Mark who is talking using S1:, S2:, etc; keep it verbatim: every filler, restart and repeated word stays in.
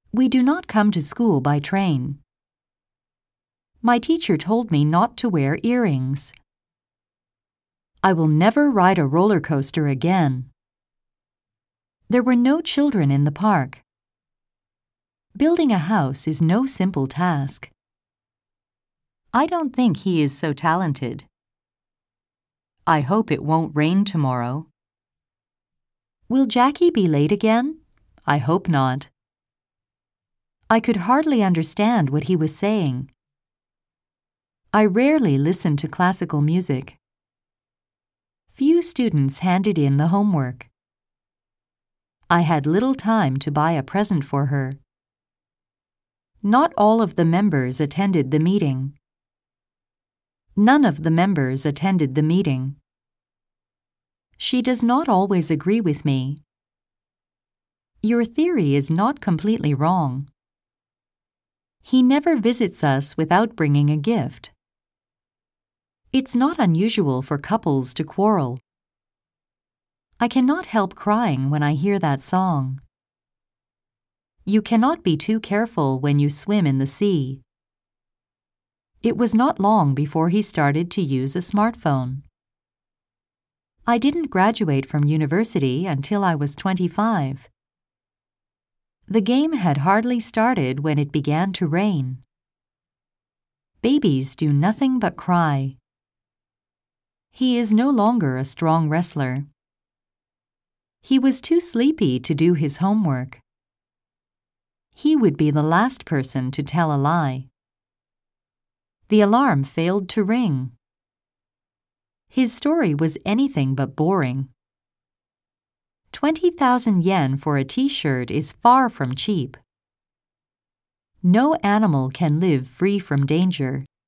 S1: We do not come to school by train. My teacher told me not to wear earrings. I will never ride a roller coaster again. There were no children in the park. Building a house is no simple task. I don't think he is so talented. I hope it won't rain tomorrow. Will Jackie be late again? I hope not. I could hardly understand what he was saying. I rarely listen to classical music. Few students handed in the homework. I had little time to buy a present for her. Not all of the members attended the meeting. None of the members attended the meeting. She does not always agree with me. Your theory is not completely wrong. He never visits us without bringing a gift. It's not unusual for couples to quarrel. I cannot help crying when I hear that song. You cannot be too careful when you swim in the sea. It was not long before he started to use a smartphone. I didn't graduate from university until I was twenty-five. The game had hardly started when it began to rain. Babies do nothing but cry. He is no longer a strong wrestler. He was too sleepy to do his homework. He would be the last person to tell a lie. The alarm failed to ring. His story was anything but boring. twenty thousand yen for a t-shirt is far from cheap. No animal can live free from danger.